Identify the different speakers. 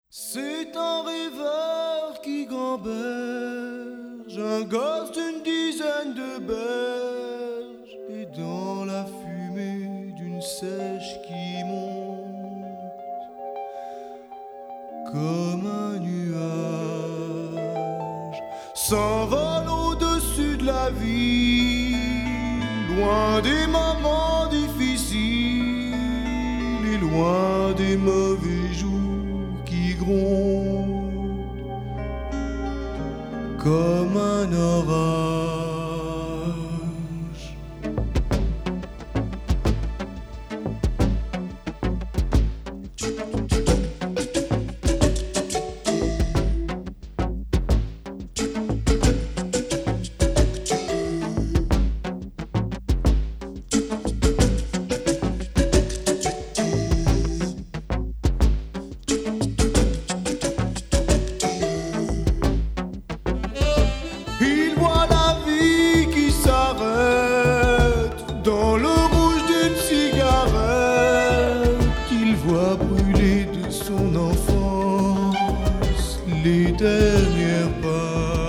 Speaker 1: C'est un rêveur qui gamberge, un gosse d'une dizaine de berges, et dans la fumée d'une sèche qui monte comme un nuage, s'envole au-dessus de la vie, loin des moments difficiles et loin des mauvais jours qui gronde comme un orage. Dans le rouge d'une cigarette, il voit brûler de son enfance les dernières pages.